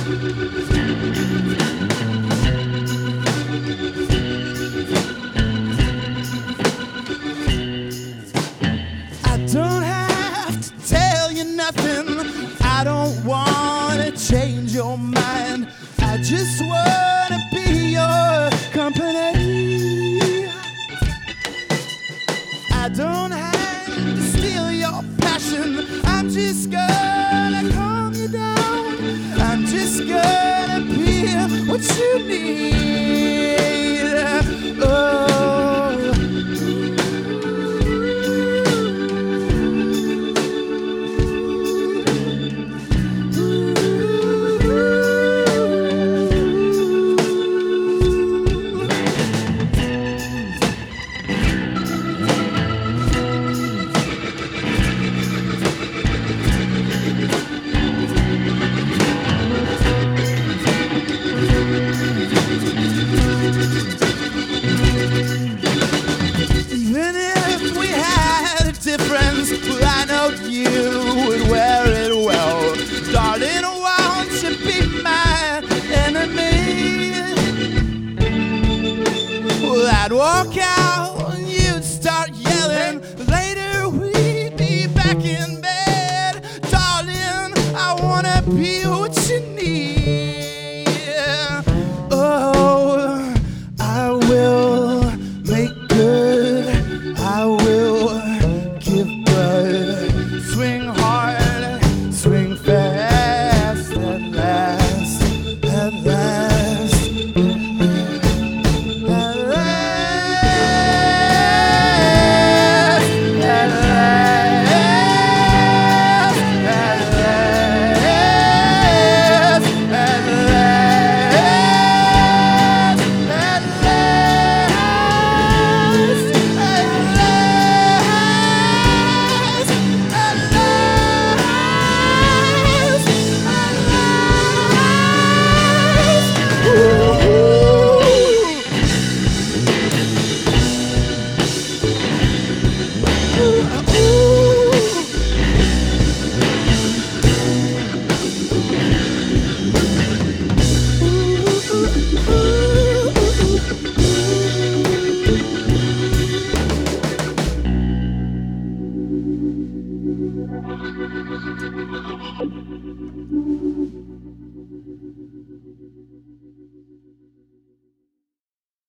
I don't have to tell you nothing. I don't wanna change your mind. I just wanna be your company. I don't have to steal your passion. I'm just gonna calm you down. I'm just gonna be what you need. Oh. Even if we had a difference, well, I know you would wear it well. Darling, won't you be my enemy? Well, I'd walk out